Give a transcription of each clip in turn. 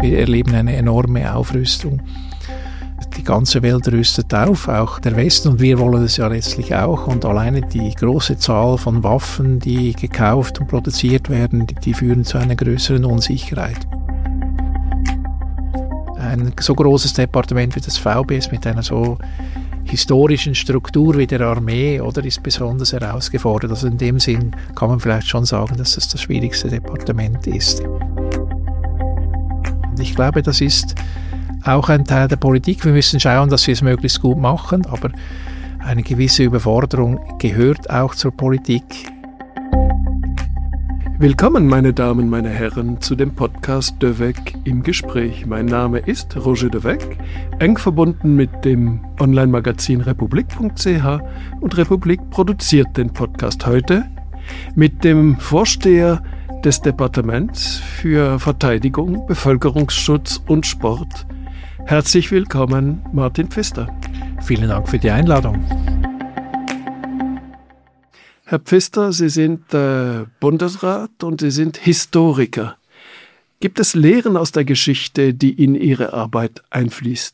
Wir erleben eine enorme Aufrüstung. Die ganze Welt rüstet auf, auch der Westen, und wir wollen es ja letztlich auch. Und alleine die große Zahl von Waffen, die gekauft und produziert werden, die führen zu einer größeren Unsicherheit. Ein so großes Departement wie das VBS mit einer so historischen Struktur wie der Armee ist besonders herausgefordert. Also in dem Sinn kann man vielleicht schon sagen, dass es das schwierigste Departement ist. Und ich glaube, das ist auch ein Teil der Politik. Wir müssen schauen, dass wir es möglichst gut machen, aber eine gewisse Überforderung gehört auch zur Politik. Willkommen, meine Damen, meine Herren, zu dem Podcast De Weg im Gespräch. Mein Name ist Roger De Weg, eng verbunden mit dem Online-Magazin Republik.ch, und Republik produziert den Podcast heute mit dem Vorsteher des Departements für Verteidigung, Bevölkerungsschutz und Sport. Herzlich willkommen, Martin Pfister. Vielen Dank für die Einladung. Herr Pfister, Sie sind Bundesrat und Sie sind Historiker. Gibt es Lehren aus der Geschichte, die in Ihre Arbeit einfließen?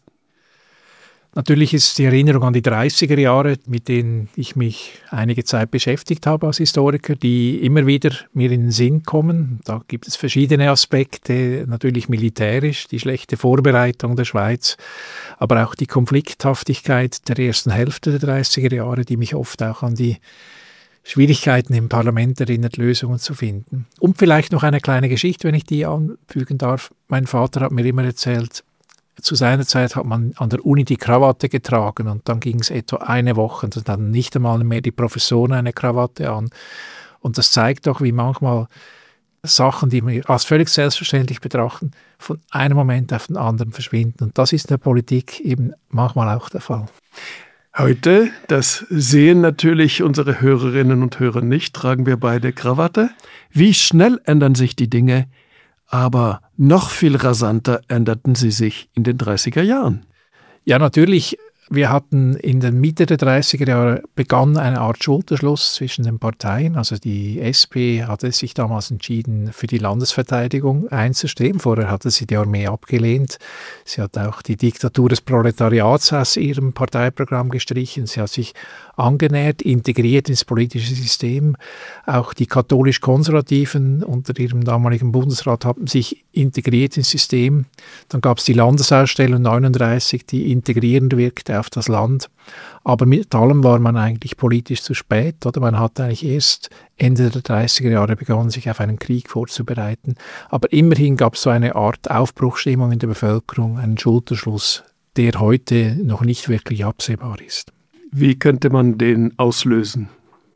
Natürlich ist die Erinnerung an die 30er Jahre, mit denen ich mich einige Zeit beschäftigt habe als Historiker, die immer wieder mir in den Sinn kommen. Da gibt es verschiedene Aspekte, natürlich militärisch, die schlechte Vorbereitung der Schweiz, aber auch die Konflikthaftigkeit der ersten Hälfte der 30er Jahre, die mich oft auch an die Schwierigkeiten im Parlament erinnert, Lösungen zu finden. Und vielleicht noch eine kleine Geschichte, wenn ich die anfügen darf. Mein Vater hat mir immer erzählt, zu seiner Zeit hat man an der Uni die Krawatte getragen und dann ging es etwa eine Woche und dann hatten nicht einmal mehr die Professoren eine Krawatte an. Und das zeigt doch, wie manchmal Sachen, die wir als völlig selbstverständlich betrachten, von einem Moment auf den anderen verschwinden. Und das ist in der Politik eben manchmal auch der Fall. Heute, das sehen natürlich unsere Hörerinnen und Hörer nicht, tragen wir beide Krawatte. Wie schnell ändern sich die Dinge, aber noch viel rasanter änderten sie sich in den 30er Jahren. Ja, natürlich. Wir hatten in der Mitte der 30er Jahre begann eine Art Schulterschluss zwischen den Parteien. Also die SP hatte sich damals entschieden, für die Landesverteidigung einzustehen. Vorher hatte sie die Armee abgelehnt. Sie hat auch die Diktatur des Proletariats aus ihrem Parteiprogramm gestrichen. Sie hat sich angenähert, integriert ins politische System. Auch die katholisch-Konservativen unter ihrem damaligen Bundesrat haben sich integriert ins System. Dann gab es die Landesausstellung 1939, die integrierend wirkte auf das Land. Aber mit allem war man eigentlich politisch zu spät. Oder? Man hat eigentlich erst Ende der 30er Jahre begonnen, sich auf einen Krieg vorzubereiten. Aber immerhin gab es so eine Art Aufbruchsstimmung in der Bevölkerung, einen Schulterschluss, der heute noch nicht wirklich absehbar ist. Wie könnte man den auslösen?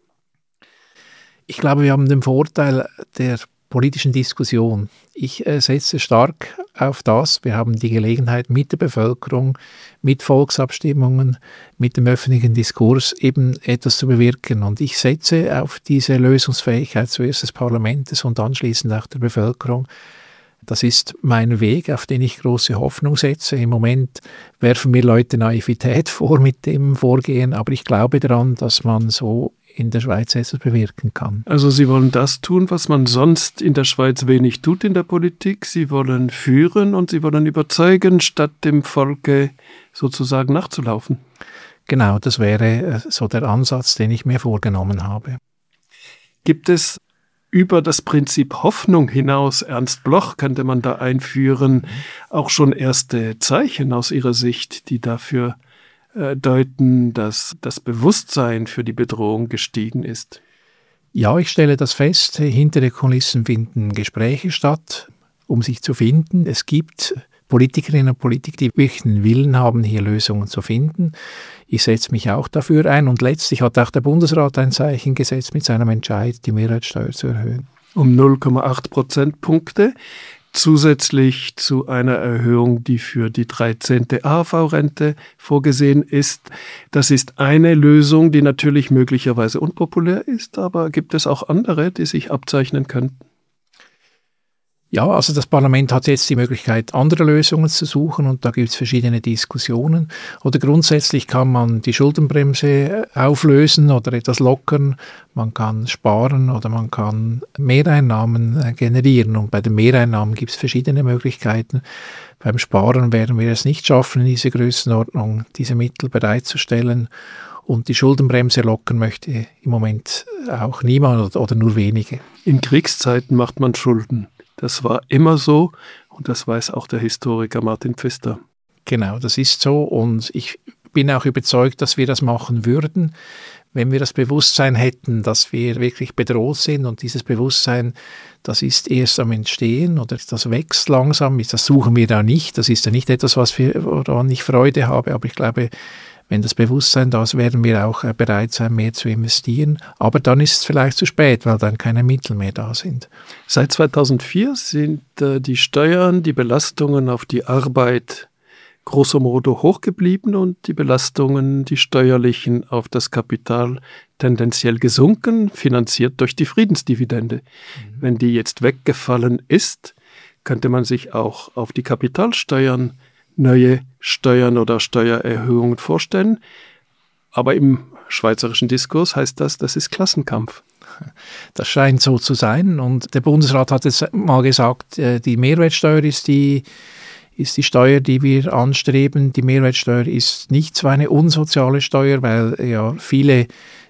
Ich glaube, wir haben den Vorteil der politischen Diskussion. Ich setze stark auf das. Wir haben die Gelegenheit, mit der Bevölkerung, mit Volksabstimmungen, mit dem öffentlichen Diskurs eben etwas zu bewirken. Und ich setze auf diese Lösungsfähigkeit zuerst des Parlaments und anschließend auch der Bevölkerung. Das ist mein Weg, auf den ich große Hoffnung setze. Im Moment werfen mir Leute Naivität vor mit dem Vorgehen, aber ich glaube daran, dass man so in der Schweiz etwas bewirken kann. Also Sie wollen das tun, was man sonst in der Schweiz wenig tut in der Politik. Sie wollen führen und Sie wollen überzeugen, statt dem Volke sozusagen nachzulaufen. Genau, das wäre so der Ansatz, den ich mir vorgenommen habe. Gibt es über das Prinzip Hoffnung hinaus, Ernst Bloch könnte man da einführen, auch schon erste Zeichen aus Ihrer Sicht, die dafür deuten, dass das Bewusstsein für die Bedrohung gestiegen ist? Ja, ich stelle das fest. Hinter den Kulissen finden Gespräche statt, um sich zu finden. Es gibt Politikerinnen und Politiker, die wirklich den Willen haben, hier Lösungen zu finden. Ich setze mich auch dafür ein. Und letztlich hat auch der Bundesrat ein Zeichen gesetzt mit seinem Entscheid, die Mehrwertsteuer zu erhöhen. Um 0,8 Prozentpunkte. Zusätzlich zu einer Erhöhung, die für die 13. AHV-Rente vorgesehen ist. Das ist eine Lösung, die natürlich möglicherweise unpopulär ist, aber gibt es auch andere, die sich abzeichnen könnten? Ja, also das Parlament hat jetzt die Möglichkeit, andere Lösungen zu suchen und da gibt es verschiedene Diskussionen. Oder grundsätzlich kann man die Schuldenbremse auflösen oder etwas lockern. Man kann sparen oder man kann Mehreinnahmen generieren. Und bei den Mehreinnahmen gibt es verschiedene Möglichkeiten. Beim Sparen werden wir es nicht schaffen, in dieser Größenordnung diese Mittel bereitzustellen. Und die Schuldenbremse lockern möchte im Moment auch niemand oder nur wenige. In Kriegszeiten macht man Schulden. Das war immer so und das weiß auch der Historiker Martin Pfister. Genau, das ist so und ich bin auch überzeugt, dass wir das machen würden, wenn wir das Bewusstsein hätten, dass wir wirklich bedroht sind und dieses Bewusstsein, das ist erst am Entstehen oder das wächst langsam, das suchen wir da nicht, das ist ja nicht etwas, woran ich Freude habe, aber ich glaube, wenn das Bewusstsein da ist, werden wir auch bereit sein, mehr zu investieren. Aber dann ist es vielleicht zu spät, weil dann keine Mittel mehr da sind. Seit 2004 sind die Steuern, die Belastungen auf die Arbeit grosso modo hoch geblieben und die Belastungen, die steuerlichen, auf das Kapital tendenziell gesunken, finanziert durch die Friedensdividende. Wenn die jetzt weggefallen ist, könnte man sich auch auf die Kapitalsteuern neue Steuern oder Steuererhöhungen vorstellen. Aber im schweizerischen Diskurs heißt das ist Klassenkampf. Das scheint so zu sein. Und der Bundesrat hat jetzt mal gesagt, die Mehrwertsteuer ist die Steuer, die wir anstreben. Die Mehrwertsteuer ist nicht so eine unsoziale Steuer, weil ja viele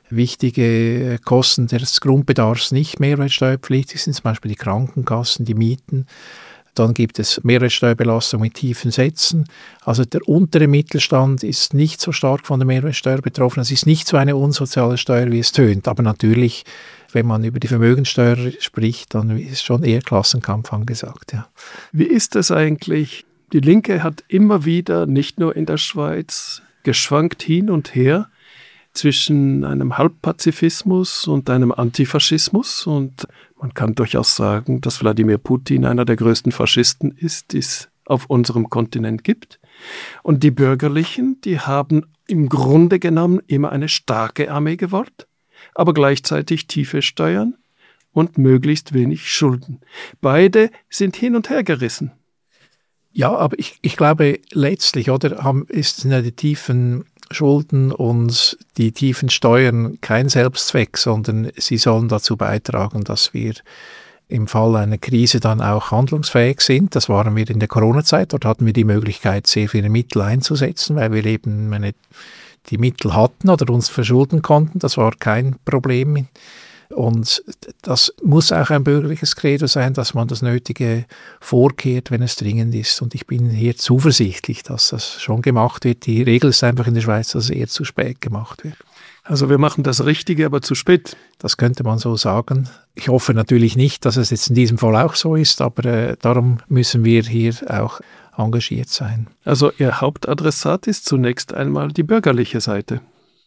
wichtige Kosten des Grundbedarfs nicht mehrwertsteuerpflichtig sind, zum Beispiel die Krankenkassen, die Mieten. Dann gibt es Mehrwertsteuerbelastung mit tiefen Sätzen. Also der untere Mittelstand ist nicht so stark von der Mehrwertsteuer betroffen. Es ist nicht so eine unsoziale Steuer, wie es tönt. Aber natürlich, wenn man über die Vermögenssteuer spricht, dann ist schon eher Klassenkampf angesagt. Ja. Wie ist es eigentlich? Die Linke hat immer wieder, nicht nur in der Schweiz, geschwankt hin und her zwischen einem Halbpazifismus und einem Antifaschismus. Und man kann durchaus sagen, dass Wladimir Putin einer der größten Faschisten ist, die es auf unserem Kontinent gibt. Und die Bürgerlichen, die haben im Grunde genommen immer eine starke Armee gewollt, aber gleichzeitig tiefe Steuern und möglichst wenig Schulden. Beide sind hin und her gerissen. Ja, aber ich glaube, letztlich ist in die tiefen Schulden und die tiefen Steuern kein Selbstzweck, sondern sie sollen dazu beitragen, dass wir im Fall einer Krise dann auch handlungsfähig sind. Das waren wir in der Corona-Zeit. Dort hatten wir die Möglichkeit, sehr viele Mittel einzusetzen, weil wir eben die Mittel hatten oder uns verschulden konnten. Das war kein Problem. Und das muss auch ein bürgerliches Credo sein, dass man das Nötige vorkehrt, wenn es dringend ist. Und ich bin hier zuversichtlich, dass das schon gemacht wird. Die Regel ist einfach in der Schweiz, dass es eher zu spät gemacht wird. Also wir machen das Richtige, aber zu spät. Das könnte man so sagen. Ich hoffe natürlich nicht, dass es jetzt in diesem Fall auch so ist, aber darum müssen wir hier auch engagiert sein. Also Ihr Hauptadressat ist zunächst einmal die bürgerliche Seite.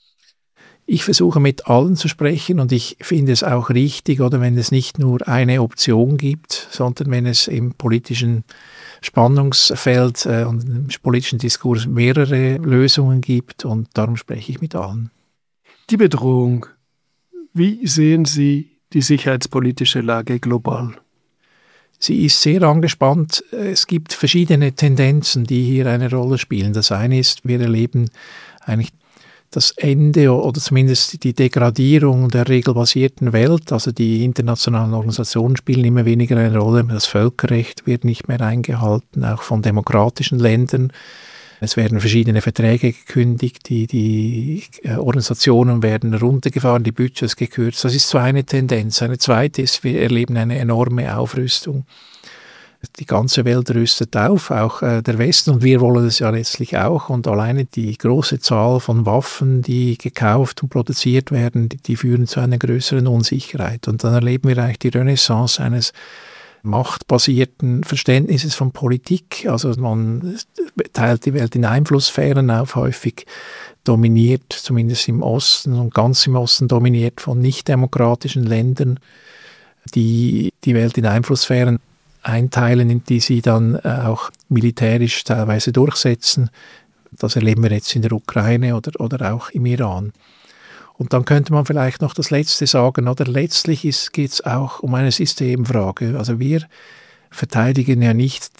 Ich versuche mit allen zu sprechen und ich finde es auch richtig, oder wenn es nicht nur eine Option gibt, sondern wenn es im politischen Spannungsfeld und im politischen Diskurs mehrere Lösungen gibt und darum spreche ich mit allen. Die Bedrohung. Wie sehen Sie die sicherheitspolitische Lage global? Sie ist sehr angespannt. Es gibt verschiedene Tendenzen, die hier eine Rolle spielen. Das eine ist, wir erleben eigentlich das Ende oder zumindest die Degradierung der regelbasierten Welt, also die internationalen Organisationen spielen immer weniger eine Rolle. Das Völkerrecht wird nicht mehr eingehalten, auch von demokratischen Ländern. Es werden verschiedene Verträge gekündigt, die Organisationen werden runtergefahren, die Budgets gekürzt. Das ist so eine Tendenz. Eine zweite ist, wir erleben eine enorme Aufrüstung. Die ganze Welt rüstet auf, auch der Westen, und wir wollen es ja letztlich auch. Und alleine die große Zahl von Waffen, die gekauft und produziert werden, die führen zu einer größeren Unsicherheit. Und dann erleben wir eigentlich die Renaissance eines machtbasierten Verständnisses von Politik. Also man teilt die Welt in Einflusssphären auf, häufig dominiert, zumindest im Osten und ganz im Osten dominiert von nicht-demokratischen Ländern, die die Welt in Einflusssphären einteilen, in die sie dann auch militärisch teilweise durchsetzen. Das erleben wir jetzt in der Ukraine oder auch im Iran. Und dann könnte man vielleicht noch das Letzte sagen, oder letztlich geht es auch um eine Systemfrage. Also wir verteidigen ja nicht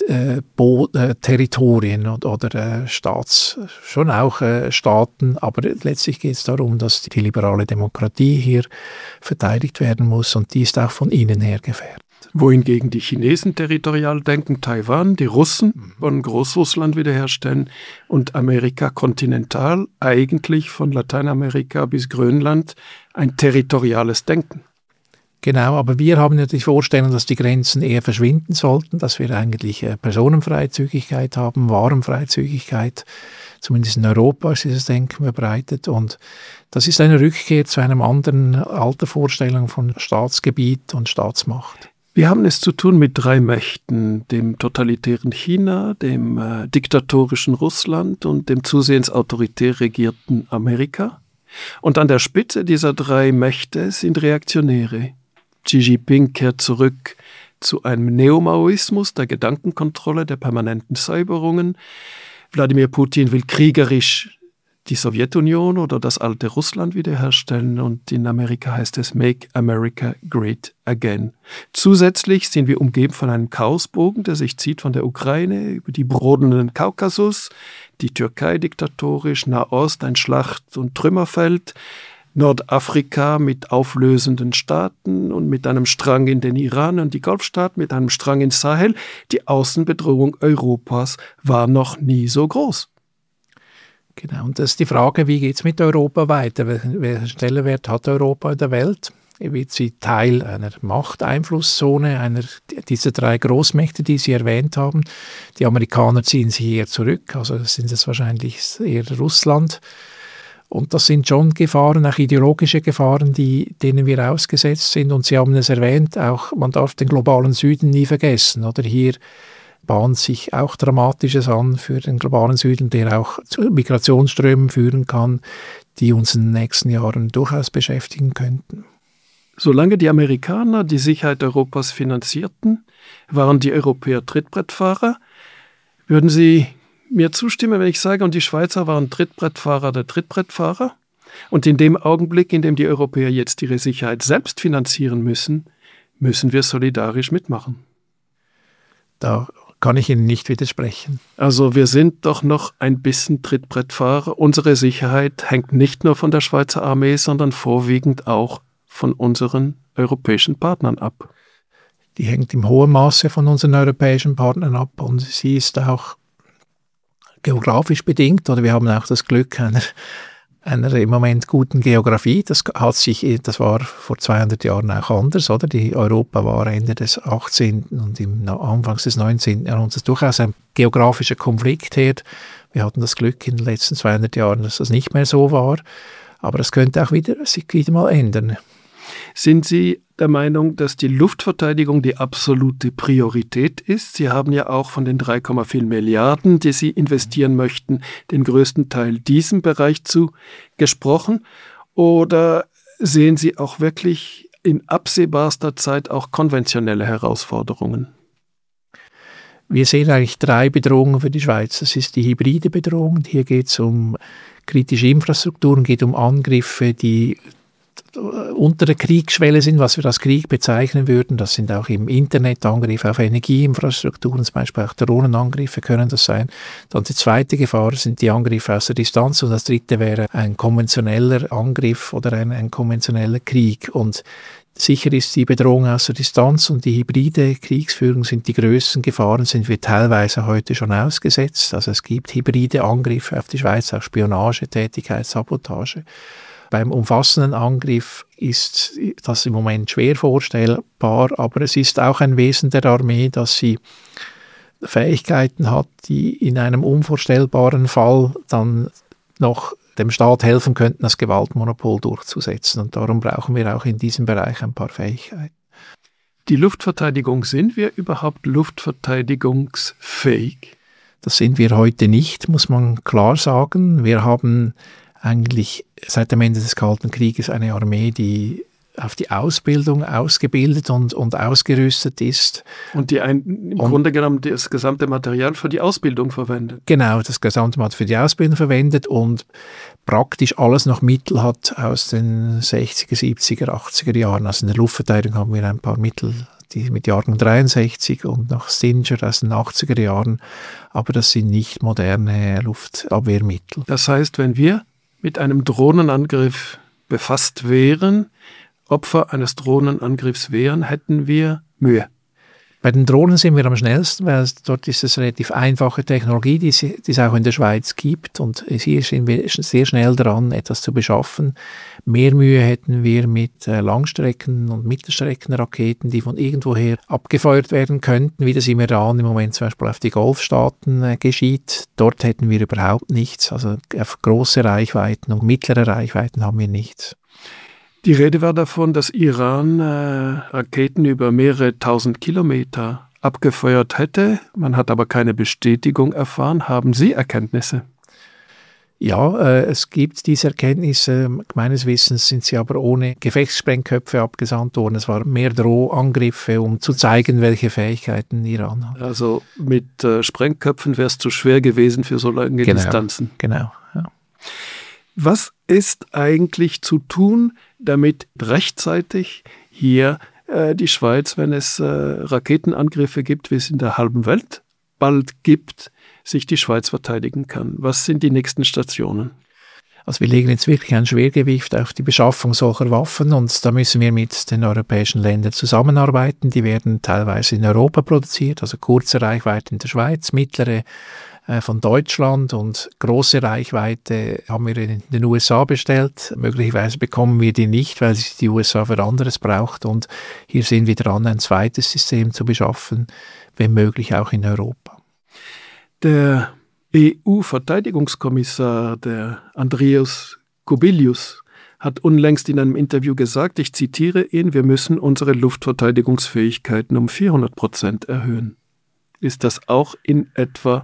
Territorien oder schon auch Staaten, aber letztlich geht es darum, dass die liberale Demokratie hier verteidigt werden muss und die ist auch von innen her gefährdet. Wohingegen die Chinesen territorial denken, Taiwan, die Russen wollen Großrussland wiederherstellen und Amerika kontinental, eigentlich von Lateinamerika bis Grönland, ein territoriales Denken. Genau, aber wir haben ja die Vorstellung, dass die Grenzen eher verschwinden sollten, dass wir eigentlich Personenfreizügigkeit haben, Warenfreizügigkeit. Zumindest in Europa ist dieses Denken verbreitet. Und das ist eine Rückkehr zu einem anderen alter Vorstellung von Staatsgebiet und Staatsmacht. Wir haben es zu tun mit drei Mächten, dem totalitären China, dem diktatorischen Russland und dem zusehends autoritär regierten Amerika. Und an der Spitze dieser drei Mächte sind Reaktionäre. Xi Jinping kehrt zurück zu einem Neomaoismus, der Gedankenkontrolle, der permanenten Säuberungen. Wladimir Putin will kriegerisch die Sowjetunion oder das alte Russland wiederherstellen und in Amerika heißt es Make America Great Again. Zusätzlich sind wir umgeben von einem Chaosbogen, der sich zieht von der Ukraine über die brodelnden Kaukasus, die Türkei diktatorisch, Nahost ein Schlacht- und Trümmerfeld, Nordafrika mit auflösenden Staaten und mit einem Strang in den Iran und die Golfstaaten, mit einem Strang in Sahel. Die Außenbedrohung Europas war noch nie so groß. Genau, und das ist die Frage, wie geht es mit Europa weiter? Welchen Stellenwert hat Europa in der Welt? Wird sie Teil einer Machteinflusszone, einer dieser drei Großmächte, die Sie erwähnt haben? Die Amerikaner ziehen sich eher zurück, also sind es wahrscheinlich eher Russland. Und das sind schon Gefahren, auch ideologische Gefahren, denen wir ausgesetzt sind. Und Sie haben es erwähnt, auch man darf den globalen Süden nie vergessen. Oder hier bahnt sich auch Dramatisches an für den globalen Süden, der auch zu Migrationsströmen führen kann, die uns in den nächsten Jahren durchaus beschäftigen könnten. Solange die Amerikaner die Sicherheit Europas finanzierten, waren die Europäer Trittbrettfahrer. Würden Sie mir zustimmen, wenn ich sage, und die Schweizer waren Trittbrettfahrer der Trittbrettfahrer? Und in dem Augenblick, in dem die Europäer jetzt ihre Sicherheit selbst finanzieren müssen, müssen wir solidarisch mitmachen. Da kann ich Ihnen nicht widersprechen. Also wir sind doch noch ein bisschen Trittbrettfahrer. Unsere Sicherheit hängt nicht nur von der Schweizer Armee, sondern vorwiegend auch von unseren europäischen Partnern ab. Die hängt im hohen Maße von unseren europäischen Partnern ab und sie ist auch geografisch bedingt, oder wir haben auch das Glück einer im Moment guten Geografie. Das war vor 200 Jahren auch anders, oder? Die Europa war Ende des 18. und im Anfangs des 19. Jahrhunderts durchaus ein geografischer Konfliktherd. Wir hatten das Glück in den letzten 200 Jahren, dass das nicht mehr so war. Aber das könnte auch sich wieder mal ändern. Sind Sie der Meinung, dass die Luftverteidigung die absolute Priorität ist? Sie haben ja auch von den 3,4 Milliarden, die Sie investieren möchten, den größten Teil diesem Bereich zu gesprochen. Oder sehen Sie auch wirklich in absehbarster Zeit auch konventionelle Herausforderungen? Wir sehen eigentlich drei Bedrohungen für die Schweiz. Das ist die hybride Bedrohung. Hier geht es um kritische Infrastrukturen, geht um Angriffe, die unter der Kriegsschwelle sind, was wir als Krieg bezeichnen würden. Das sind auch im Internet Angriffe auf Energieinfrastrukturen, zum Beispiel auch Drohnenangriffe können das sein. Dann die zweite Gefahr sind die Angriffe aus der Distanz und das dritte wäre ein konventioneller Angriff oder ein konventioneller Krieg. Und sicher ist die Bedrohung aus der Distanz und die hybride Kriegsführung sind die größten Gefahren, sind wir teilweise heute schon ausgesetzt. Also es gibt hybride Angriffe auf die Schweiz, auch Spionage, Tätigkeit, Sabotage. Beim umfassenden Angriff ist das im Moment schwer vorstellbar, aber es ist auch ein Wesen der Armee, dass sie Fähigkeiten hat, die in einem unvorstellbaren Fall dann noch dem Staat helfen könnten, das Gewaltmonopol durchzusetzen. Und darum brauchen wir auch in diesem Bereich ein paar Fähigkeiten. Die Luftverteidigung, sind wir überhaupt luftverteidigungsfähig? Das sind wir heute nicht, muss man klar sagen. Wir haben eigentlich seit dem Ende des Kalten Krieges eine Armee, die auf die Ausbildung ausgebildet und ausgerüstet ist. Und die im Grunde genommen das gesamte Material für die Ausbildung verwendet. Genau, das gesamte Material für die Ausbildung verwendet und praktisch alles noch Mittel hat aus den 60er, 70er, 80er Jahren. Also in der Luftverteidigung haben wir ein paar Mittel die mit Jahrgang 63 und noch Stinger aus den 80er Jahren, aber das sind nicht moderne Luftabwehrmittel. Das heißt, wenn wir mit einem Drohnenangriff befasst wären, Opfer eines Drohnenangriffs wären, hätten wir Mühe. Bei den Drohnen sind wir am schnellsten, weil dort ist es relativ einfache Technologie, die es auch in der Schweiz gibt. Und hier sind wir sehr schnell dran, etwas zu beschaffen. Mehr Mühe hätten wir mit Langstrecken- und Mittelstreckenraketen, die von irgendwoher abgefeuert werden könnten, wie das im Iran im Moment zum Beispiel auf die Golfstaaten geschieht. Dort hätten wir überhaupt nichts. Also auf große Reichweiten und mittlere Reichweiten haben wir nichts. Die Rede war davon, dass Iran Raketen über mehrere tausend Kilometer abgefeuert hätte. Man hat aber keine Bestätigung erfahren. Haben Sie Erkenntnisse? Ja, es gibt diese Erkenntnisse. Meines Wissens sind sie aber ohne Gefechtssprengköpfe abgesandt worden. Es waren mehr Drohangriffe, um zu zeigen, welche Fähigkeiten Iran hat. Also mit Sprengköpfen wäre es zu schwer gewesen für so lange Distanzen. Genau, ja. Was ist eigentlich zu tun, damit rechtzeitig hier die Schweiz, wenn es Raketenangriffe gibt, wie es in der halben Welt bald gibt, sich die Schweiz verteidigen kann? Was sind die nächsten Stationen? Also wir legen jetzt wirklich ein Schwergewicht auf die Beschaffung solcher Waffen und da müssen wir mit den europäischen Ländern zusammenarbeiten. Die werden teilweise in Europa produziert, also kurze Reichweite in der Schweiz, mittlere von Deutschland und große Reichweite haben wir in den USA bestellt. Möglicherweise bekommen wir die nicht, weil sich die USA für anderes braucht und hier sind wir dran, ein zweites System zu beschaffen, wenn möglich auch in Europa. Der EU-Verteidigungskommissar, der Andrius Kubilius, hat unlängst in einem Interview gesagt, ich zitiere ihn, wir müssen unsere Luftverteidigungsfähigkeiten um 400% erhöhen. Ist das auch in etwa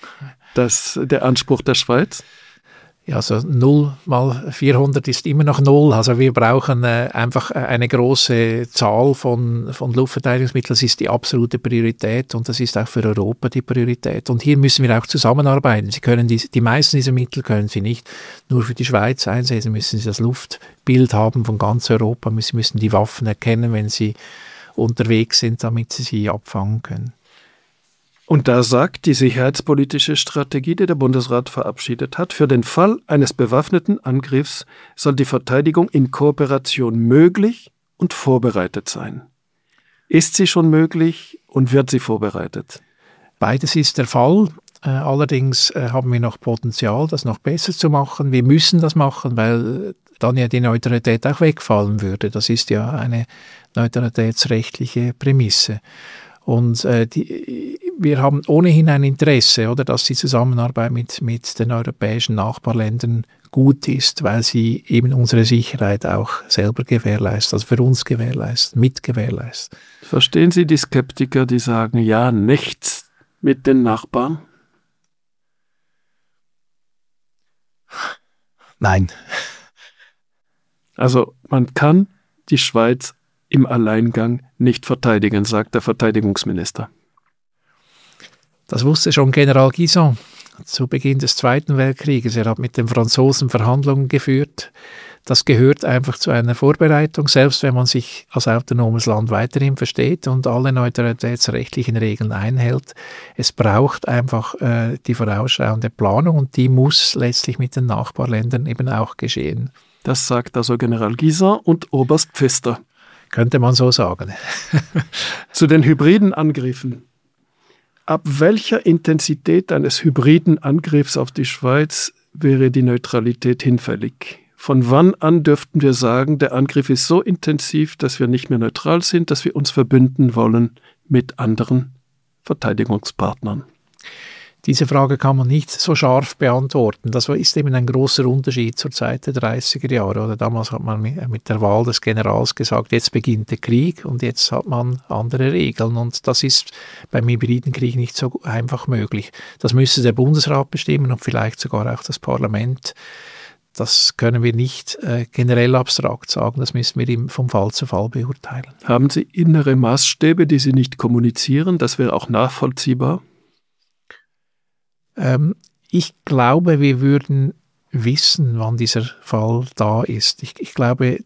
der Anspruch der Schweiz? Ja, also 0 mal 400 ist immer noch 0. Also wir brauchen einfach eine große Zahl von Luftverteidigungsmitteln. Das ist die absolute Priorität und das ist auch für Europa die Priorität. Und hier müssen wir auch zusammenarbeiten. Sie können die meisten dieser Mittel können Sie nicht nur für die Schweiz einsetzen. Müssen Sie das Luftbild haben von ganz Europa. Sie müssen die Waffen erkennen, wenn sie unterwegs sind, damit Sie sie abfangen können. Und da sagt die sicherheitspolitische Strategie, die der Bundesrat verabschiedet hat, für den Fall eines bewaffneten Angriffs soll die Verteidigung in Kooperation möglich und vorbereitet sein. Ist sie schon möglich und wird sie vorbereitet? Beides ist der Fall. Allerdings haben wir noch Potenzial, das noch besser zu machen. Wir müssen das machen, weil dann ja die Neutralität auch wegfallen würde. Das ist ja eine neutralitätsrechtliche Prämisse. Und wir haben ohnehin ein Interesse, oder, dass die Zusammenarbeit mit den europäischen Nachbarländern gut ist, weil sie eben unsere Sicherheit auch selber gewährleistet, also für uns gewährleistet, mitgewährleistet. Verstehen Sie die Skeptiker, die sagen, ja, nichts mit den Nachbarn? Nein. Also man kann die Schweiz im Alleingang nicht verteidigen, sagt der Verteidigungsminister. Das wusste schon General Guisan zu Beginn des Zweiten Weltkrieges. Er hat mit den Franzosen Verhandlungen geführt. Das gehört einfach zu einer Vorbereitung, selbst wenn man sich als autonomes Land weiterhin versteht und alle neutralitätsrechtlichen Regeln einhält. Es braucht einfach die vorausschauende Planung und die muss letztlich mit den Nachbarländern eben auch geschehen. Das sagt also General Guisan und Oberst Pfister. Könnte man so sagen. Zu den hybriden Angriffen. Ab welcher Intensität eines hybriden Angriffs auf die Schweiz wäre die Neutralität hinfällig? Von wann an dürften wir sagen, der Angriff ist so intensiv, dass wir nicht mehr neutral sind, dass wir uns verbünden wollen mit anderen Verteidigungspartnern? Diese Frage kann man nicht so scharf beantworten. Das ist eben ein großer Unterschied zur Zeit der 30er Jahre. Oder damals hat man mit der Wahl des Generals gesagt, jetzt beginnt der Krieg und jetzt hat man andere Regeln. Und das ist beim hybriden Krieg nicht so einfach möglich. Das müsste der Bundesrat bestimmen und vielleicht sogar auch das Parlament. Das können wir nicht generell abstrakt sagen, das müssen wir vom Fall zu Fall beurteilen. Haben Sie innere Maßstäbe, die Sie nicht kommunizieren? Das wäre auch nachvollziehbar? Ich glaube, wir würden wissen, wann dieser Fall da ist. Ich glaube,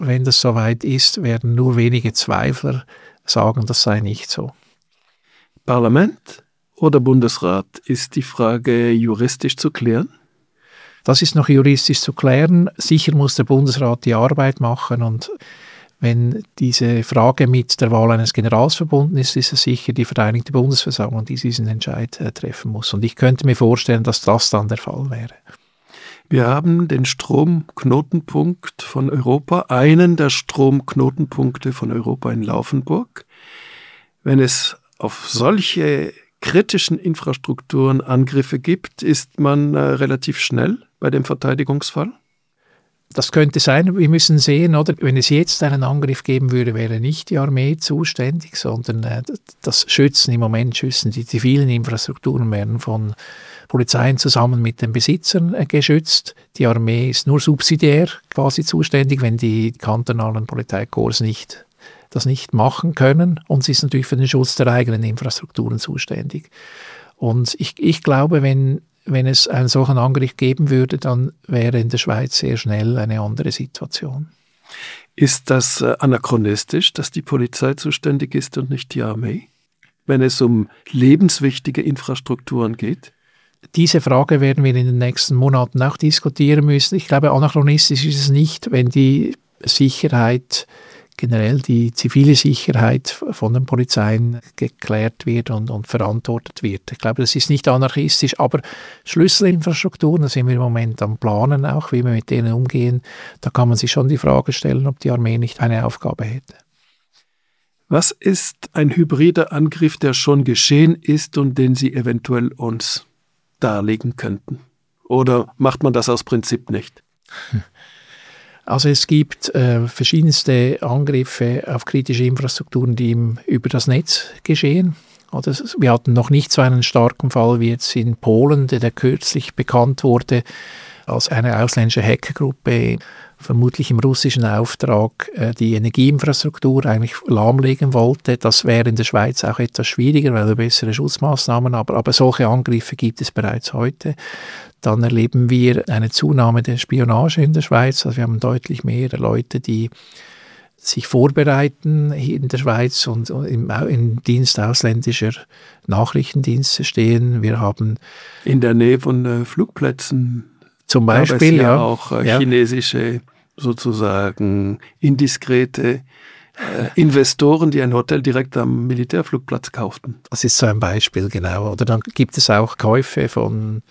wenn das soweit ist, werden nur wenige Zweifler sagen, das sei nicht so. Parlament oder Bundesrat, ist die Frage juristisch zu klären? Das ist noch juristisch zu klären. Sicher muss der Bundesrat die Arbeit machen und wenn diese Frage mit der Wahl eines Generals verbunden ist, ist es sicher die Vereinigte Bundesversammlung, die diesen Entscheid treffen muss. Und ich könnte mir vorstellen, dass das dann der Fall wäre. Wir haben den Stromknotenpunkt von Europa, einen der Stromknotenpunkte von Europa in Laufenburg. Wenn es auf solche kritischen Infrastrukturen Angriffe gibt, ist man relativ schnell bei dem Verteidigungsfall? Das könnte sein, wir müssen sehen, oder? Wenn es jetzt einen Angriff geben würde, wäre nicht die Armee zuständig, sondern das Schützen, im Moment schützen die zivilen Infrastrukturen werden von Polizeien zusammen mit den Besitzern geschützt. Die Armee ist nur subsidiär quasi zuständig, wenn die kantonalen Polizeikorps das nicht machen können. Und sie ist natürlich für den Schutz der eigenen Infrastrukturen zuständig. Und ich glaube, wenn es einen solchen Angriff geben würde, dann wäre in der Schweiz sehr schnell eine andere Situation. Ist das anachronistisch, dass die Polizei zuständig ist und nicht die Armee, wenn es um lebenswichtige Infrastrukturen geht? Diese Frage werden wir in den nächsten Monaten auch diskutieren müssen. Ich glaube, anachronistisch ist es nicht, wenn die Sicherheit, generell die zivile Sicherheit von den Polizeien geklärt wird und verantwortet wird. Ich glaube, das ist nicht anarchistisch, aber Schlüsselinfrastrukturen, da sind wir im Moment am Planen auch, wie wir mit denen umgehen. Da kann man sich schon die Frage stellen, ob die Armee nicht eine Aufgabe hätte. Was ist ein hybrider Angriff, der schon geschehen ist und den Sie eventuell uns darlegen könnten? Oder macht man das aus Prinzip nicht? Also es gibt verschiedenste Angriffe auf kritische Infrastrukturen, die über das Netz geschehen. Oder wir hatten noch nicht so einen starken Fall wie jetzt in Polen, der kürzlich bekannt wurde, als eine ausländische Hackergruppe vermutlich im russischen Auftrag die Energieinfrastruktur eigentlich lahmlegen wollte. Das wäre in der Schweiz auch etwas schwieriger, weil wir bessere Schutzmaßnahmen haben. Aber solche Angriffe gibt es bereits heute. Dann erleben wir eine Zunahme der Spionage in der Schweiz. Also wir haben deutlich mehr Leute, die sich vorbereiten hier in der Schweiz und im Dienst ausländischer Nachrichtendienste stehen. Wir haben in der Nähe von Flugplätzen zum Beispiel ja auch chinesische sozusagen indiskrete Investoren, die ein Hotel direkt am Militärflugplatz kauften. Das ist so ein Beispiel, genau. Oder dann gibt es auch Käufe von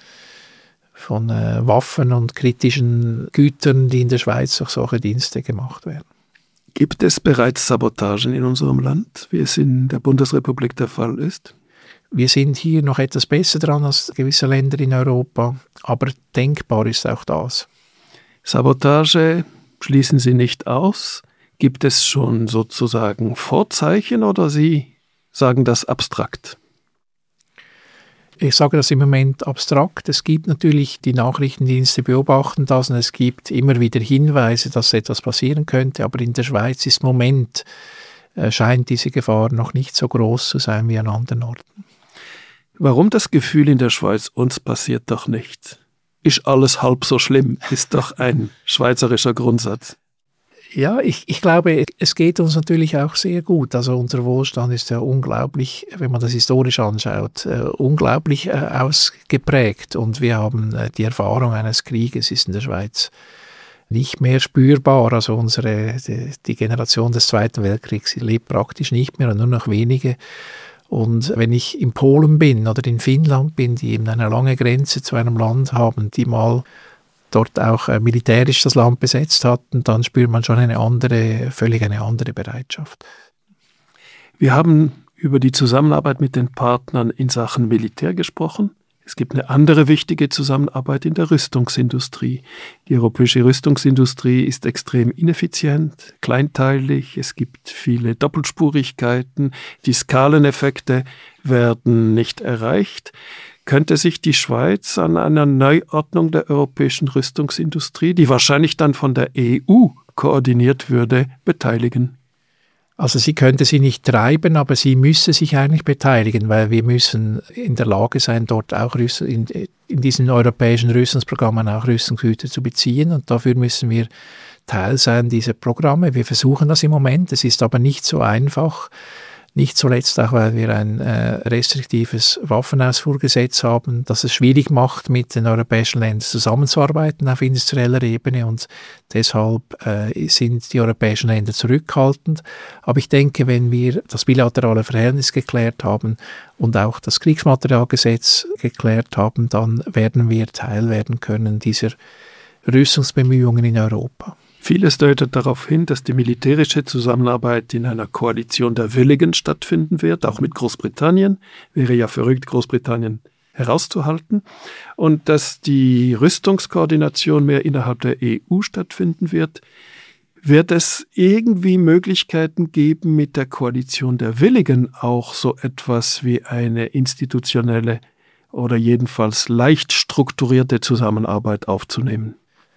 Waffen und kritischen Gütern, die in der Schweiz durch solche Dienste gemacht werden. Gibt es bereits Sabotagen in unserem Land, wie es in der Bundesrepublik der Fall ist? Wir sind hier noch etwas besser dran als gewisse Länder in Europa, aber denkbar ist auch das. Sabotage schließen Sie nicht aus. Gibt es schon sozusagen Vorzeichen oder Sie sagen das abstrakt? Ich sage das im Moment abstrakt. Es gibt natürlich, die Nachrichtendienste beobachten das und es gibt immer wieder Hinweise, dass etwas passieren könnte, aber in der Schweiz ist im Moment scheint diese Gefahr noch nicht so groß zu sein wie an anderen Orten. Warum das Gefühl in der Schweiz, uns passiert doch nichts? Ist alles halb so schlimm, ist doch ein schweizerischer Grundsatz. Ja, ich glaube, es geht uns natürlich auch sehr gut. Also unser Wohlstand ist ja unglaublich, wenn man das historisch anschaut, unglaublich ausgeprägt. Und wir haben die Erfahrung eines Krieges ist in der Schweiz nicht mehr spürbar. Also die Generation des Zweiten Weltkriegs lebt praktisch nicht mehr, nur noch wenige. Und wenn ich in Polen bin oder in Finnland bin, die eben eine lange Grenze zu einem Land haben, die mal dort auch militärisch das Land besetzt hatten, dann spürt man schon völlig eine andere Bereitschaft. Wir haben über die Zusammenarbeit mit den Partnern in Sachen Militär gesprochen. Es gibt eine andere wichtige Zusammenarbeit in der Rüstungsindustrie. Die europäische Rüstungsindustrie ist extrem ineffizient, kleinteilig, es gibt viele Doppelspurigkeiten, die Skaleneffekte werden nicht erreicht. Könnte sich die Schweiz an einer Neuordnung der europäischen Rüstungsindustrie, die wahrscheinlich dann von der EU koordiniert würde, beteiligen? Also sie könnte sie nicht treiben, aber sie müsse sich eigentlich beteiligen, weil wir müssen in der Lage sein, dort auch in diesen europäischen Rüstungsprogrammen auch Rüstungsgüter zu beziehen und dafür müssen wir Teil sein dieser Programme. Wir versuchen das im Moment. Es ist aber nicht so einfach. Nicht zuletzt auch, weil wir ein restriktives Waffenausfuhrgesetz haben, das es schwierig macht, mit den europäischen Ländern zusammenzuarbeiten auf industrieller Ebene, und deshalb sind die europäischen Länder zurückhaltend. Aber ich denke, wenn wir das bilaterale Verhältnis geklärt haben und auch das Kriegsmaterialgesetz geklärt haben, dann werden wir Teil werden können dieser Rüstungsbemühungen in Europa. Vieles deutet darauf hin, dass die militärische Zusammenarbeit in einer Koalition der Willigen stattfinden wird, auch mit Großbritannien. Wäre ja verrückt, Großbritannien herauszuhalten. Und dass die Rüstungskoordination mehr innerhalb der EU stattfinden wird. Wird es irgendwie Möglichkeiten geben, mit der Koalition der Willigen auch so etwas wie eine institutionelle oder jedenfalls leicht strukturierte Zusammenarbeit aufzunehmen?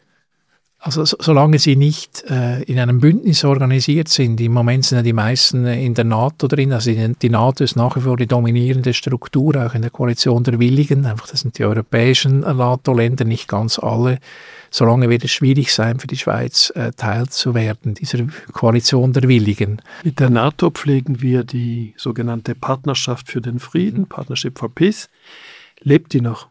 Also solange sie nicht in einem Bündnis organisiert sind, im Moment sind ja die meisten in der NATO drin, also die NATO ist nach wie vor die dominierende Struktur, auch in der Koalition der Willigen, einfach das sind die europäischen NATO-Länder, nicht ganz alle. Solange wird es schwierig sein, für die Schweiz Teil zu werden, dieser Koalition der Willigen. Mit der NATO pflegen wir die sogenannte Partnerschaft für den Frieden, Partnership for Peace. Lebt die noch?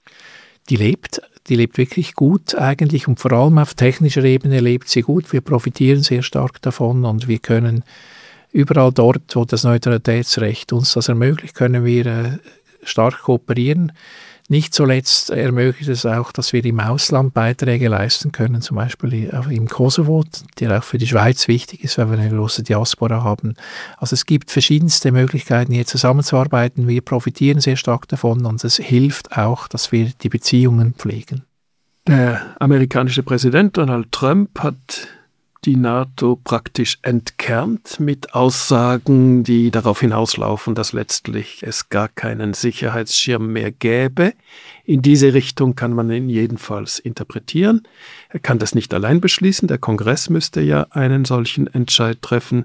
Die lebt wirklich gut eigentlich, und vor allem auf technischer Ebene lebt sie gut. Wir profitieren sehr stark davon, und wir können überall dort, wo das Neutralitätsrecht uns das ermöglicht, können wir stark kooperieren. Nicht zuletzt ermöglicht es auch, dass wir im Ausland Beiträge leisten können, zum Beispiel im Kosovo, der auch für die Schweiz wichtig ist, weil wir eine große Diaspora haben. Also es gibt verschiedenste Möglichkeiten, hier zusammenzuarbeiten. Wir profitieren sehr stark davon, und es hilft auch, dass wir die Beziehungen pflegen. Der amerikanische Präsident Donald Trump hat die NATO praktisch entkernt mit Aussagen, die darauf hinauslaufen, dass letztlich es gar keinen Sicherheitsschirm mehr gäbe. In diese Richtung kann man ihn jedenfalls interpretieren. Er kann das nicht allein beschließen, der Kongress müsste ja einen solchen Entscheid treffen.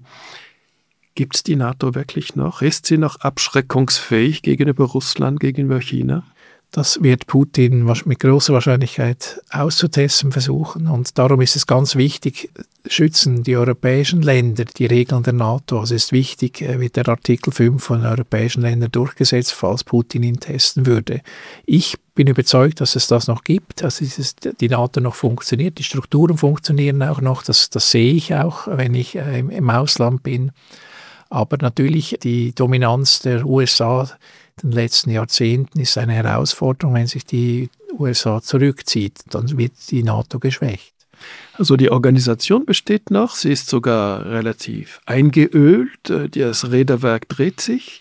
Gibt es die NATO wirklich noch? Ist sie noch abschreckungsfähig gegenüber Russland, gegenüber China? Das wird Putin mit großer Wahrscheinlichkeit auszutesten versuchen, und darum ist es ganz wichtig, schützen die europäischen Länder die Regeln der NATO. Also ist wichtig, wird der Artikel 5 von den europäischen Ländern durchgesetzt, falls Putin ihn testen würde. Ich bin überzeugt, dass es das noch gibt, dass die NATO noch funktioniert, die Strukturen funktionieren auch noch, das sehe ich auch, wenn ich im Ausland bin. Aber natürlich die Dominanz der USA in den letzten Jahrzehnten ist eine Herausforderung. Wenn sich die USA zurückzieht, dann wird die NATO geschwächt. Also die Organisation besteht noch, sie ist sogar relativ eingeölt, das Räderwerk dreht sich,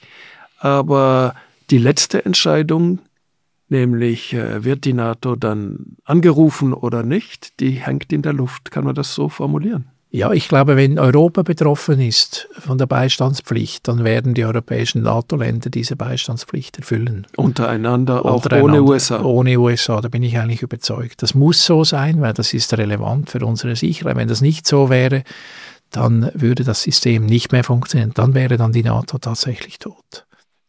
aber die letzte Entscheidung, nämlich wird die NATO dann angerufen oder nicht, die hängt in der Luft. Kann man das so formulieren? Ja, ich glaube, wenn Europa betroffen ist von der Beistandspflicht, dann werden die europäischen NATO-Länder diese Beistandspflicht erfüllen. Untereinander, auch ohne USA? Ohne USA, da bin ich eigentlich überzeugt. Das muss so sein, weil das ist relevant für unsere Sicherheit. Wenn das nicht so wäre, dann würde das System nicht mehr funktionieren. Dann wäre dann die NATO tatsächlich tot.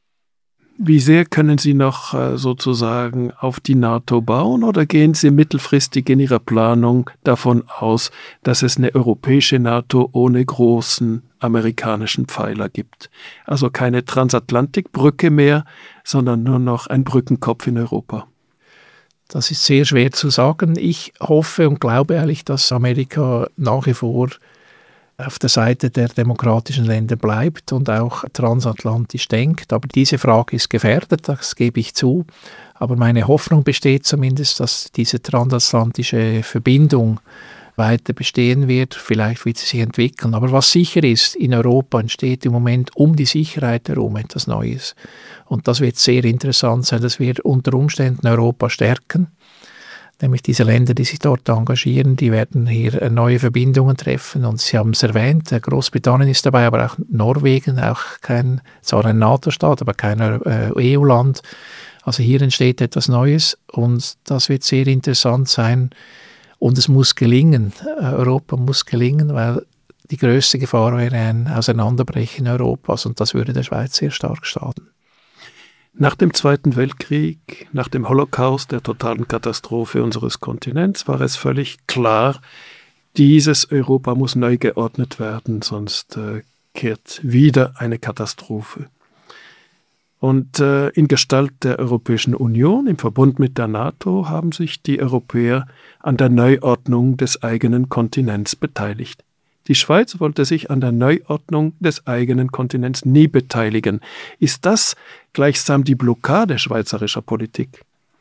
Wie sehr können Sie noch sozusagen auf die NATO bauen, oder gehen Sie mittelfristig in Ihrer Planung davon aus, dass es eine europäische NATO ohne großen amerikanischen Pfeiler gibt? Also keine Transatlantikbrücke mehr, sondern nur noch ein Brückenkopf in Europa. Das ist sehr schwer zu sagen. Ich hoffe und glaube ehrlich, dass Amerika nach wie vor auf der Seite der demokratischen Länder bleibt und auch transatlantisch denkt. Aber diese Frage ist gefährdet, das gebe ich zu. Aber meine Hoffnung besteht zumindest, dass diese transatlantische Verbindung weiter bestehen wird. Vielleicht wird sie sich entwickeln. Aber was sicher ist, in Europa entsteht im Moment um die Sicherheit herum etwas Neues. Und das wird sehr interessant sein. Das wird unter Umständen Europa stärken. Nämlich diese Länder, die sich dort engagieren, die werden hier neue Verbindungen treffen. Und Sie haben es erwähnt, Großbritannien ist dabei, aber auch Norwegen, auch zwar ein NATO-Staat, aber kein EU-Land. Also hier entsteht etwas Neues, und das wird sehr interessant sein. Und es muss gelingen, Europa muss gelingen, weil die größte Gefahr wäre ein Auseinanderbrechen Europas, und das würde der Schweiz sehr stark schaden. Nach dem Zweiten Weltkrieg, nach dem Holocaust, der totalen Katastrophe unseres Kontinents, war es völlig klar, dieses Europa muss neu geordnet werden, sonst kehrt wieder eine Katastrophe. Und in Gestalt der Europäischen Union, im Verbund mit der NATO, haben sich die Europäer an der Neuordnung des eigenen Kontinents beteiligt. Die Schweiz wollte sich an der Neuordnung des eigenen Kontinents nie beteiligen. Ist das gleichsam die Blockade schweizerischer Politik?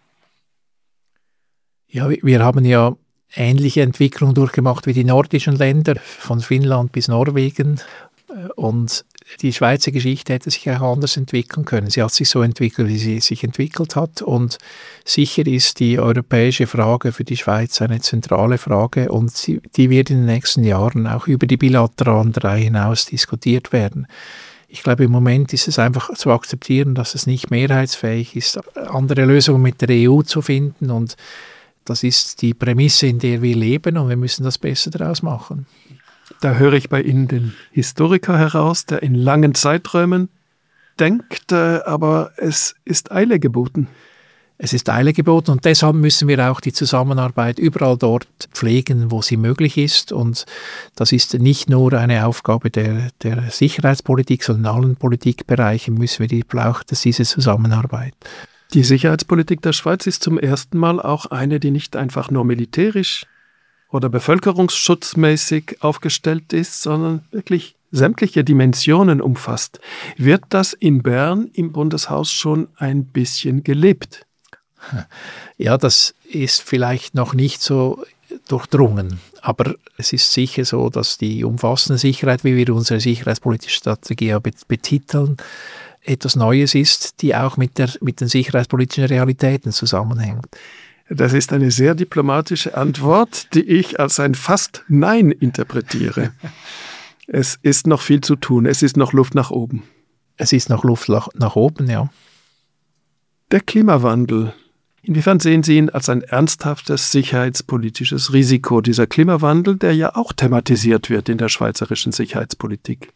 Ja, wir haben ja ähnliche Entwicklungen durchgemacht wie die nordischen Länder, von Finnland bis Norwegen. Und die Schweizer Geschichte hätte sich auch anders entwickeln können. Sie hat sich so entwickelt, wie sie sich entwickelt hat. Und sicher ist die europäische Frage für die Schweiz eine zentrale Frage und die wird in den nächsten Jahren auch über die bilateralen drei hinaus diskutiert werden. Ich glaube, im Moment ist es einfach zu akzeptieren, dass es nicht mehrheitsfähig ist, andere Lösungen mit der EU zu finden. Und das ist die Prämisse, in der wir leben und wir müssen das Beste daraus machen. Da höre ich bei Ihnen den Historiker heraus, der in langen Zeiträumen denkt, aber es ist Eile geboten. Es ist Eile geboten und deshalb müssen wir auch die Zusammenarbeit überall dort pflegen, wo sie möglich ist. Und das ist nicht nur eine Aufgabe der Sicherheitspolitik, sondern in allen Politikbereichen braucht es diese Zusammenarbeit. Die Sicherheitspolitik der Schweiz ist zum ersten Mal auch eine, die nicht einfach nur militärisch oder bevölkerungsschutzmäßig aufgestellt ist, sondern wirklich sämtliche Dimensionen umfasst. Wird das in Bern im Bundeshaus schon ein bisschen gelebt? Ja, das ist vielleicht noch nicht so durchdrungen, aber es ist sicher so, dass die umfassende Sicherheit, wie wir unsere sicherheitspolitische Strategie betiteln, etwas Neues ist, die auch mit den sicherheitspolitischen Realitäten zusammenhängt. Das ist eine sehr diplomatische Antwort, die ich als ein fast Nein interpretiere. Es ist noch viel zu tun, es ist noch Luft nach oben. Es ist noch Luft nach oben, ja. Der Klimawandel. Inwiefern sehen Sie ihn als ein ernsthaftes sicherheitspolitisches Risiko, dieser Klimawandel, der ja auch thematisiert wird in der schweizerischen Sicherheitspolitik?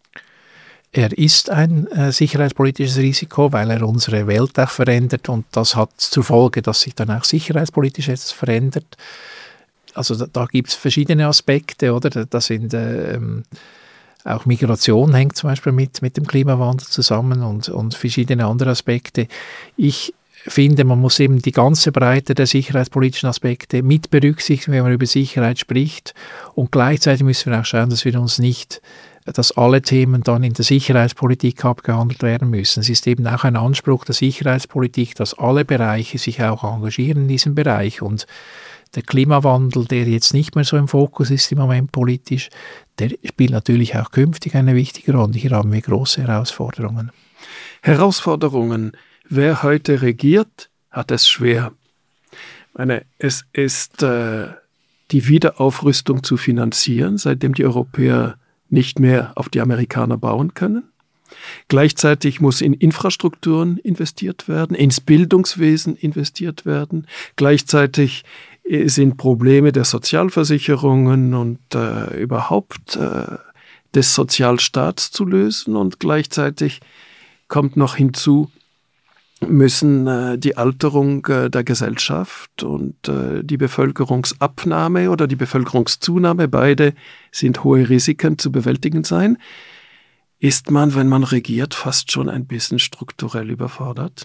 Er ist ein sicherheitspolitisches Risiko, weil er unsere Welt auch verändert und das hat zur Folge, dass sich dann auch sicherheitspolitisch etwas verändert. Also da gibt es verschiedene Aspekte, oder? Da sind auch Migration hängt zum Beispiel mit dem Klimawandel zusammen und verschiedene andere Aspekte. Ich finde, man muss eben die ganze Breite der sicherheitspolitischen Aspekte mit berücksichtigen, wenn man über Sicherheit spricht und gleichzeitig müssen wir auch schauen, dass alle Themen dann in der Sicherheitspolitik abgehandelt werden müssen. Es ist eben auch ein Anspruch der Sicherheitspolitik, dass alle Bereiche sich auch engagieren in diesem Bereich. Und der Klimawandel, der jetzt nicht mehr so im Fokus ist im Moment politisch, der spielt natürlich auch künftig eine wichtige Rolle. Hier haben wir große Herausforderungen. Herausforderungen. Wer heute regiert, hat es schwer. Es ist die Wiederaufrüstung zu finanzieren, seitdem die Europäer nicht mehr auf die Amerikaner bauen können. Gleichzeitig muss in Infrastrukturen investiert werden, ins Bildungswesen investiert werden. Gleichzeitig sind Probleme der Sozialversicherungen und überhaupt des Sozialstaats zu lösen. Und gleichzeitig kommt noch hinzu, müssen die Alterung der Gesellschaft und die Bevölkerungsabnahme oder die Bevölkerungszunahme, beide sind hohe Risiken zu bewältigen sein. Ist man, wenn man regiert, fast schon ein bisschen strukturell überfordert?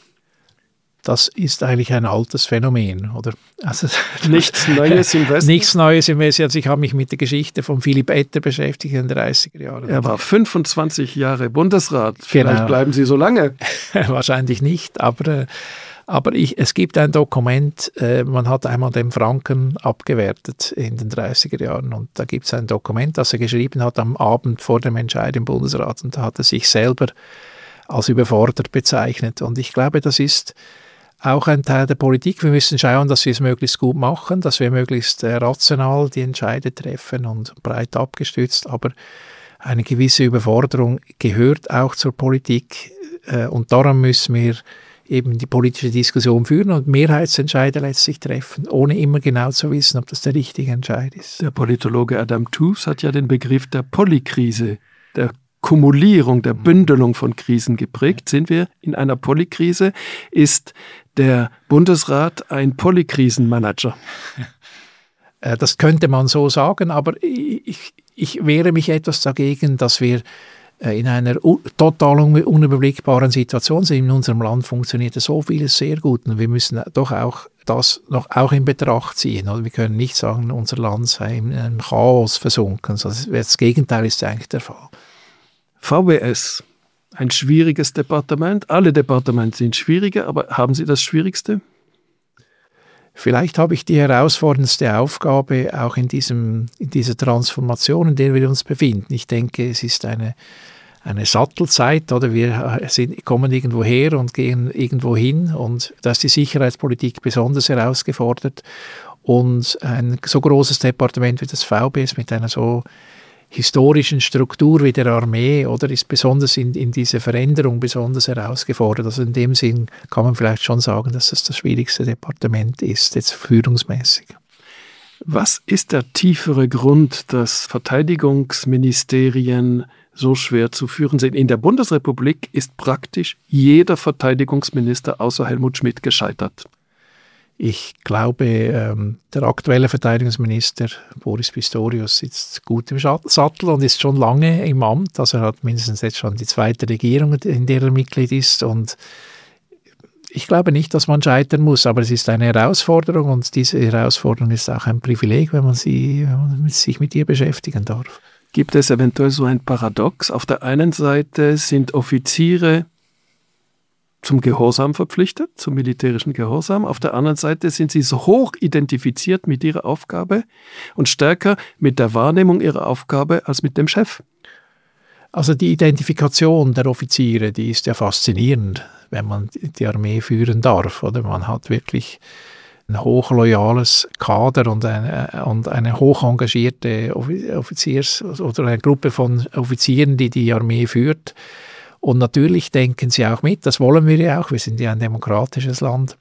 Das ist eigentlich ein altes Phänomen, oder? Also, nichts Neues im Westen? Nichts Neues im Westen. Also ich habe mich mit der Geschichte von Philipp Etter beschäftigt in den 30er Jahren. Er war 25 Jahre Bundesrat. Vielleicht bleiben Sie so lange. Wahrscheinlich nicht, aber es gibt ein Dokument, man hat einmal den Franken abgewertet in den 30er Jahren und da gibt es ein Dokument, das er geschrieben hat am Abend vor dem Entscheid im Bundesrat und da hat er sich selber als überfordert bezeichnet und ich glaube, das ist auch ein Teil der Politik. Wir müssen schauen, dass wir es möglichst gut machen, dass wir möglichst rational die Entscheide treffen und breit abgestützt, aber eine gewisse Überforderung gehört auch zur Politik und daran müssen wir eben die politische Diskussion führen und Mehrheitsentscheide letztlich treffen, ohne immer genau zu wissen, ob das der richtige Entscheid ist. Der Politologe Adam Tooze hat ja den Begriff der Polykrise, der Kumulierung, der Bündelung von Krisen geprägt. Sind wir in einer Polykrise? Ist der Bundesrat ein Polykrisenmanager? Das könnte man so sagen, aber ich wehre mich etwas dagegen, dass wir in einer total unüberblickbaren Situation sind. In unserem Land funktioniert so vieles sehr gut und wir müssen doch auch das noch auch in Betracht ziehen. Oder wir können nicht sagen, unser Land sei in einem Chaos versunken. Das Gegenteil ist eigentlich der Fall. VWS, ein schwieriges Departement. Alle Departemente sind schwieriger, aber haben Sie das Schwierigste? Vielleicht habe ich die herausforderndste Aufgabe auch in dieser Transformation, in der wir uns befinden. Ich denke, es ist eine Sattelzeit, oder wir kommen irgendwo her und gehen irgendwo hin und da ist die Sicherheitspolitik besonders herausgefordert und ein so großes Departement wie das VBS mit einer so historischen Struktur wie der Armee, oder, ist besonders in dieser Veränderung besonders herausgefordert. Also in dem Sinn kann man vielleicht schon sagen, dass das schwierigste Departement ist, jetzt führungsmäßig. Was ist der tiefere Grund, dass Verteidigungsministerien so schwer zu führen sind? In der Bundesrepublik ist praktisch jeder Verteidigungsminister außer Helmut Schmidt gescheitert. Ich glaube, der aktuelle Verteidigungsminister Boris Pistorius sitzt gut im Sattel und ist schon lange im Amt. Also er hat mindestens jetzt schon die zweite Regierung, in der er Mitglied ist. Und ich glaube nicht, dass man scheitern muss, aber es ist eine Herausforderung und diese Herausforderung ist auch ein Privileg, wenn man sich mit ihr beschäftigen darf. Gibt es eventuell so ein Paradox? Auf der einen Seite sind Offiziere zum Gehorsam verpflichtet, zum militärischen Gehorsam. Auf der anderen Seite sind sie so hoch identifiziert mit ihrer Aufgabe und stärker mit der Wahrnehmung ihrer Aufgabe als mit dem Chef. Also die Identifikation der Offiziere, die ist ja faszinierend, wenn man die Armee führen darf. Oder? Man hat wirklich ein hochloyales Kader und eine hoch engagierte Offiziers- oder eine Gruppe von Offizieren, die die Armee führt. Und natürlich denken sie auch mit, das wollen wir ja auch, wir sind ja ein demokratisches Land.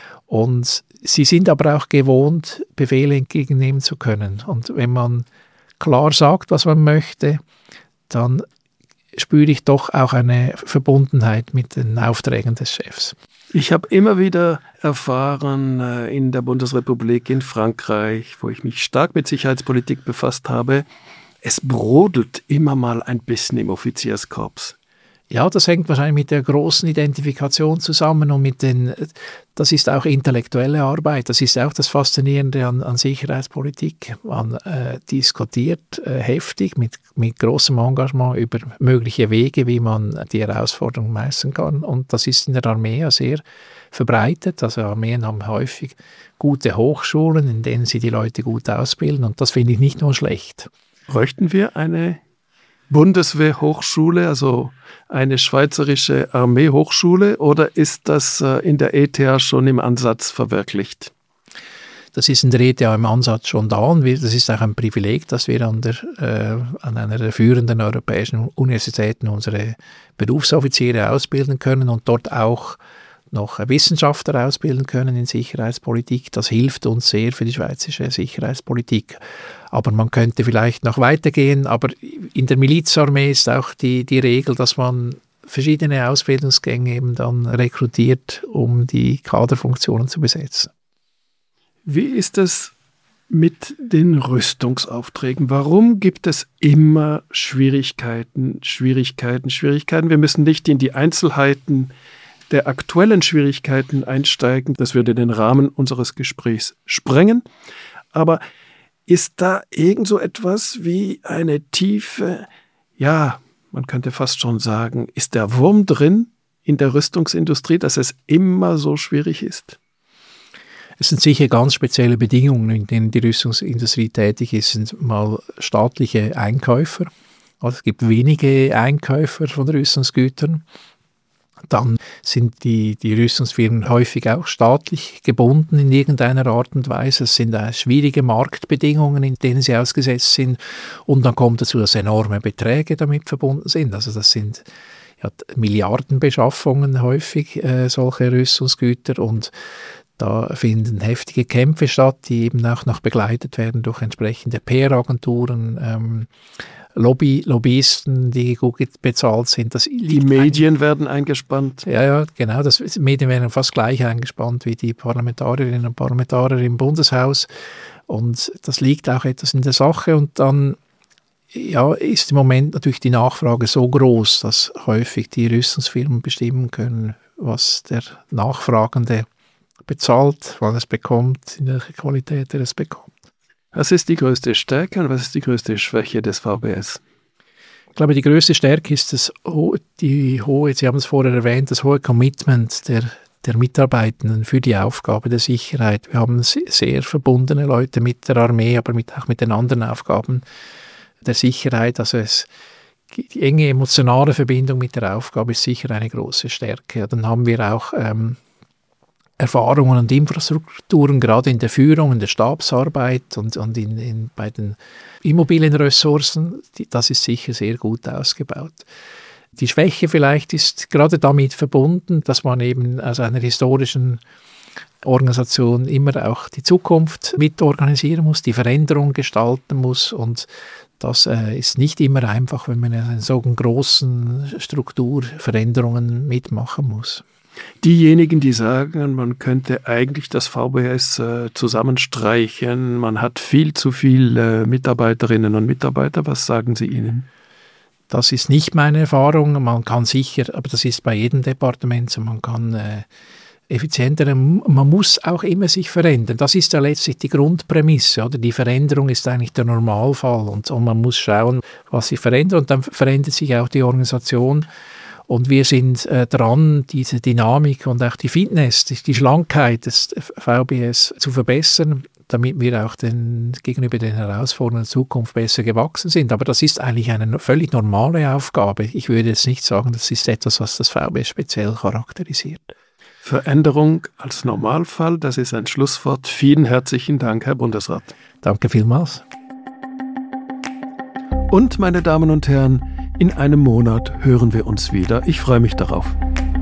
Und sie sind aber auch gewohnt, Befehle entgegennehmen zu können. Und wenn man klar sagt, was man möchte, dann spüre ich doch auch eine Verbundenheit mit den Aufträgen des Chefs. Ich habe immer wieder erfahren in der Bundesrepublik, in Frankreich, wo ich mich stark mit Sicherheitspolitik befasst habe, es brodelt immer mal ein bisschen im Offizierskorps. Ja, das hängt wahrscheinlich mit der großen Identifikation zusammen und das ist auch intellektuelle Arbeit, das ist auch das Faszinierende an Sicherheitspolitik. Man diskutiert heftig mit großem Engagement über mögliche Wege, wie man die Herausforderungen meistern kann, und das ist in der Armee ja sehr verbreitet. Also Armeen haben häufig gute Hochschulen, in denen sie die Leute gut ausbilden, und das finde ich nicht nur schlecht. Bräuchten wir eine Bundeswehrhochschule, also eine schweizerische Armeehochschule, oder ist das in der ETH schon im Ansatz verwirklicht? Das ist in der ETH im Ansatz schon da und das ist auch ein Privileg, dass wir an einer der führenden europäischen Universitäten unsere Berufsoffiziere ausbilden können und dort auch noch Wissenschaftler ausbilden können in Sicherheitspolitik. Das hilft uns sehr für die schweizerische Sicherheitspolitik. Aber man könnte vielleicht noch weitergehen. Aber in der Milizarmee ist auch die Regel, dass man verschiedene Ausbildungsgänge eben dann rekrutiert, um die Kaderfunktionen zu besetzen. Wie ist es mit den Rüstungsaufträgen? Warum gibt es immer Schwierigkeiten? Wir müssen nicht in die Einzelheiten der aktuellen Schwierigkeiten einsteigen. Das würde den Rahmen unseres Gesprächs sprengen. Aber ist da irgend so etwas wie eine tiefe, ja, man könnte fast schon sagen, ist der Wurm drin in der Rüstungsindustrie, dass es immer so schwierig ist? Es sind sicher ganz spezielle Bedingungen, in denen die Rüstungsindustrie tätig ist. Es sind mal staatliche Einkäufer. Also es gibt wenige Einkäufer von Rüstungsgütern. Dann sind die Rüstungsfirmen häufig auch staatlich gebunden in irgendeiner Art und Weise. Es sind schwierige Marktbedingungen, in denen sie ausgesetzt sind. Und dann kommt dazu, dass enorme Beträge damit verbunden sind. Also das sind Milliardenbeschaffungen häufig, solche Rüstungsgüter. Und da finden heftige Kämpfe statt, die eben auch noch begleitet werden durch entsprechende PR-Agenturen, Lobbyisten, die gut bezahlt sind. Die Medien werden eingespannt. Ja, genau. Die Medien werden fast gleich eingespannt wie die Parlamentarierinnen und Parlamentarier im Bundeshaus. Und das liegt auch etwas in der Sache. Und dann ist im Moment natürlich die Nachfrage so groß, dass häufig die Rüstungsfirmen bestimmen können, was der Nachfragende bezahlt, wann er es bekommt, in welcher Qualität er es bekommt. Was ist die größte Stärke und was ist die größte Schwäche des VBS? Ich glaube, die größte Stärke ist Sie haben es vorher erwähnt, das hohe Commitment der Mitarbeitenden für die Aufgabe der Sicherheit. Wir haben sehr verbundene Leute mit der Armee, aber auch mit den anderen Aufgaben der Sicherheit. Also die enge emotionale Verbindung mit der Aufgabe ist sicher eine große Stärke. Dann haben wir auch Erfahrungen und Infrastrukturen, gerade in der Führung, in der Stabsarbeit und bei den immobilen Ressourcen. Das ist sicher sehr gut ausgebaut. Die Schwäche vielleicht ist gerade damit verbunden, dass man eben aus einer historischen Organisation immer auch die Zukunft mitorganisieren muss, die Veränderung gestalten muss, und das ist nicht immer einfach, wenn man in so großen Strukturveränderungen mitmachen muss. Diejenigen, die sagen, man könnte eigentlich das VBS zusammenstreichen, man hat viel zu viele Mitarbeiterinnen und Mitarbeiter, was sagen Sie ihnen? Das ist nicht meine Erfahrung. Man kann sicher, aber das ist bei jedem Departement so, man kann effizienter, man muss auch immer sich verändern. Das ist ja letztlich die Grundprämisse, oder? Die Veränderung ist eigentlich der Normalfall, und man muss schauen, was sich verändert, und dann verändert sich auch die Organisation. Und wir sind dran, diese Dynamik und auch die Fitness, die Schlankheit des VBS zu verbessern, damit wir auch gegenüber den Herausforderungen der Zukunft besser gewachsen sind. Aber das ist eigentlich eine völlig normale Aufgabe. Ich würde jetzt nicht sagen, das ist etwas, was das VBS speziell charakterisiert. Veränderung als Normalfall, das ist ein Schlusswort. Vielen herzlichen Dank, Herr Bundesrat. Danke vielmals. Und, meine Damen und Herren, in einem Monat hören wir uns wieder. Ich freue mich darauf.